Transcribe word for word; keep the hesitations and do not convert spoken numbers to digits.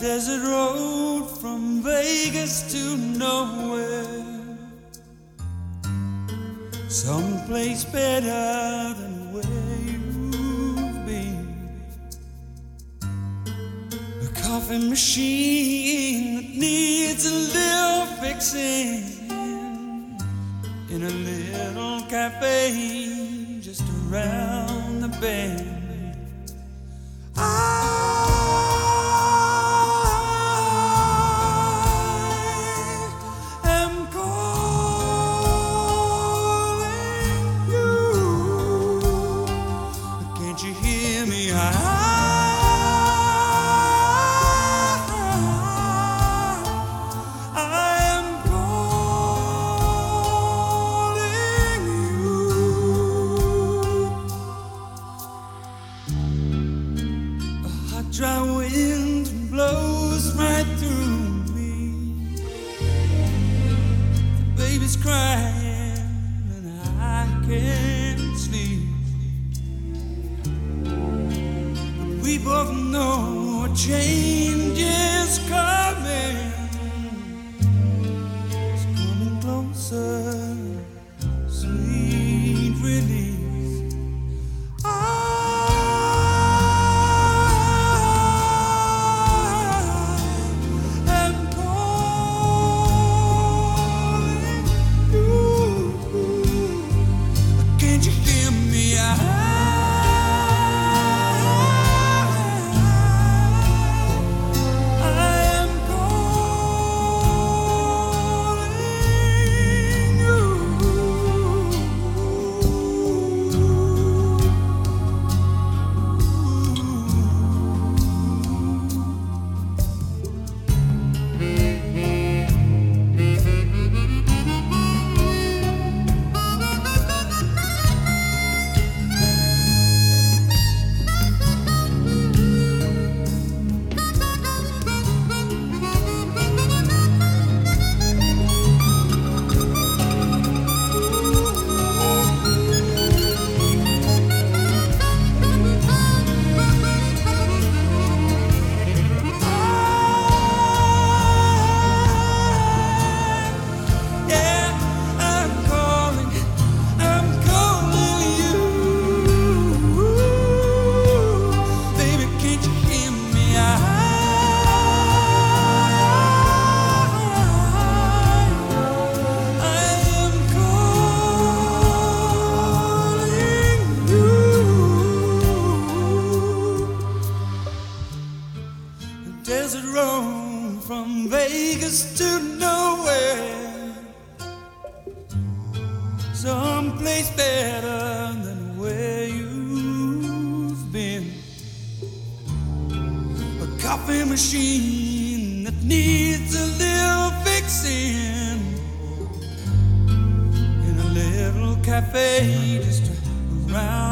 Desert road from Vegas to nowhere, someplace better than where you've been. A coffee machine that needs a little fixing in a little cafe just around the bend. Dry wind blows right through me. The baby's crying and I can't sleep. But we both know a change is coming. It's coming closer, sweet release. Desert road from Vegas to nowhere, someplace better than where you've been. A coffee machine that needs a little fixing in a little cafe just around